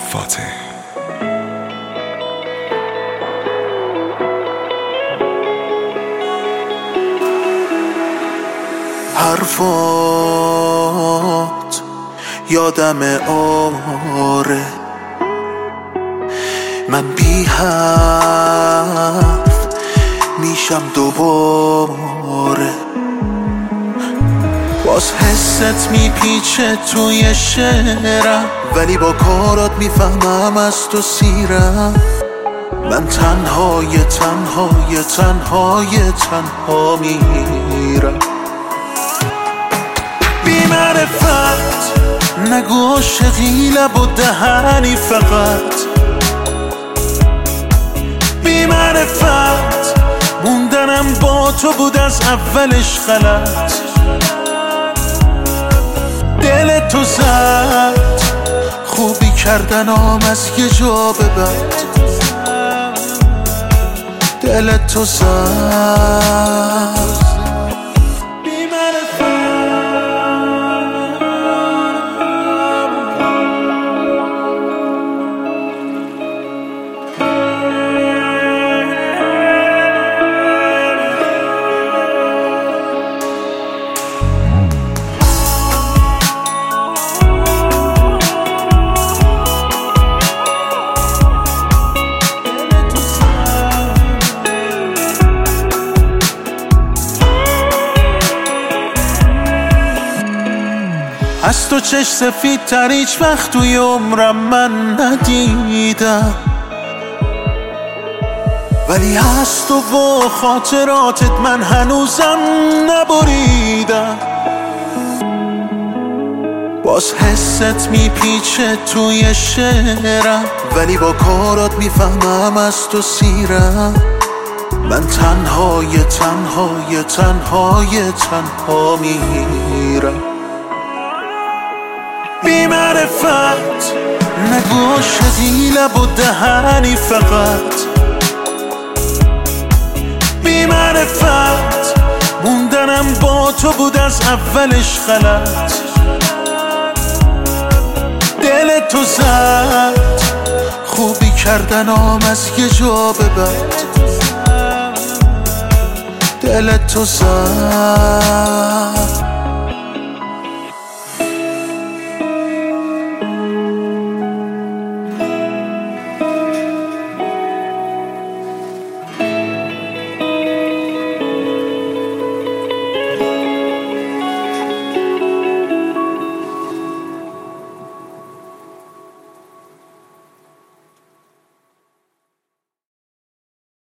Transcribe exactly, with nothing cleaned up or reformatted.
فاتح. حرفات یادم آره، من بی حرف میشم دوباره. باز حست میپیچه توی شعرم، ولی با کارات میفهمم از تو سیرم. من تنهای تنهای تنهای تنها میرم. بی معرفت نگو عاشقی لب و دهنی فقط. بی معرفت موندنم با تو بود از اولش غلط. دل تو زد خوبی کردنام از یه جا به بعد. دل تو زد از تو چش سفید تر هیچ وقت توی عمرم من ندیدم، ولی از تو و خاطراتت من هنوزم نبریدم. باز حست میپیچه توی شعرم، ولی با کارات میفهمم از تو سیرم. من تنهای تنهای تنهای تنها میرم. بی معرفت نگو عاشقی لب و دهنی فقط. بی معرفت موندنم با تو بود از اولش غلط. دل تو زد خوبی کردنام از یه جا به بعد. دل تو زد